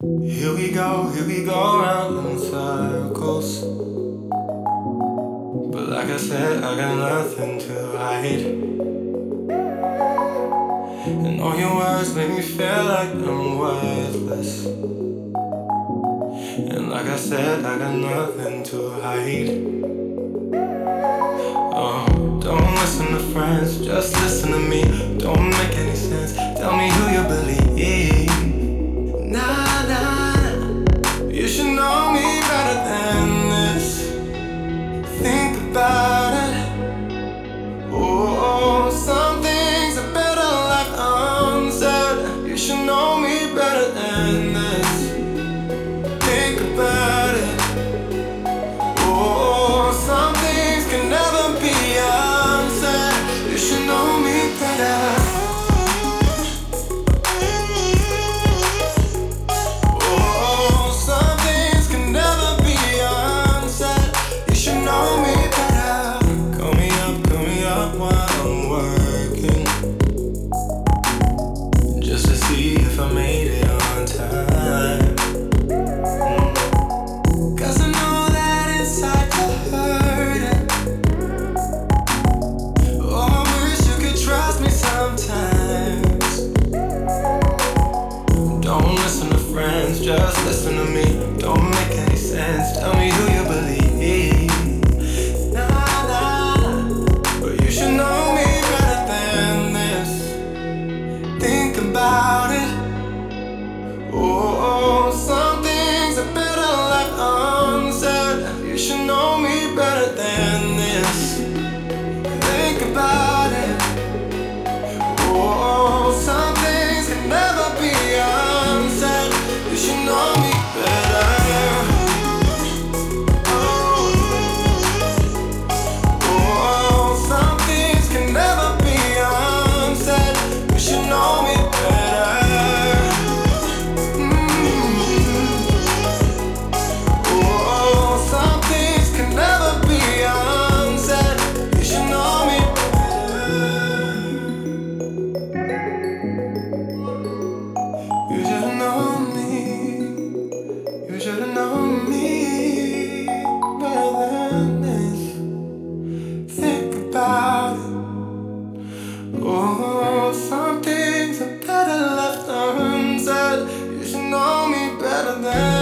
Here we go round in circles. But like I said, I got nothing to hide. And all your words make me feel like I'm worthless. And like I said, I got nothing to hide. Oh, don't listen to friends, just listen to me. Don't make any sense, tell me who you believe. Nah, nah, you should know me better than this. Think about it. Oh, some things are better left unsaid. You should know me better than this. Think about it. Oh, some things can never be unsaid. You should know me better. If I made it on time, 'cause I know that inside you're hurting. Oh, I wish you could trust me sometimes. Don't listen to friends, just listen to me. Don't make any sense, tell me who you believe. Nah, nah, but you should know me better than this. Think about it. Oh, some things are better left unsaid. You should know me better than this. Think about it. Oh, some things can never be unsaid. You should know me better. Oh, some things can never be unsaid. You should know me better. Oh, some things are better left unsaid. You should know me better than